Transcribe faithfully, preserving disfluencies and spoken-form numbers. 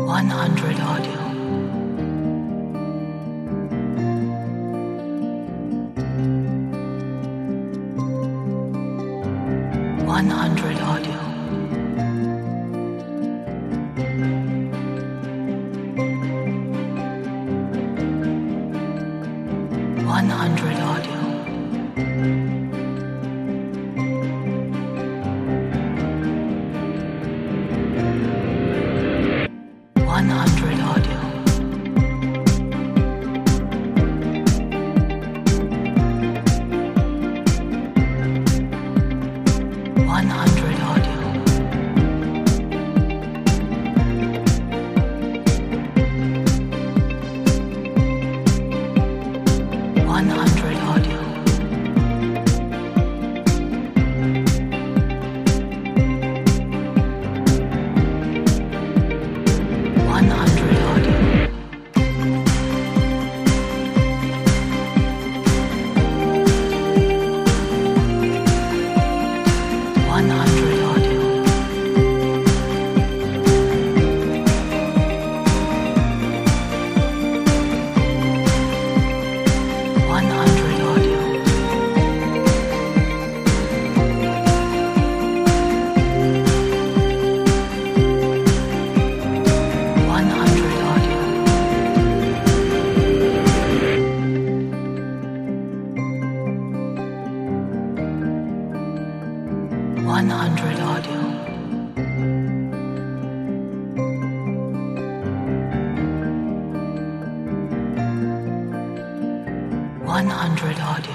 one hundred audio. one hundred audio. one hundred audio. one hundred audio. one hundred audio. one hundred audio. one hundred audio. one hundred audio. one hundred audio. one hundred audio. one hundred audio. one hundred audio.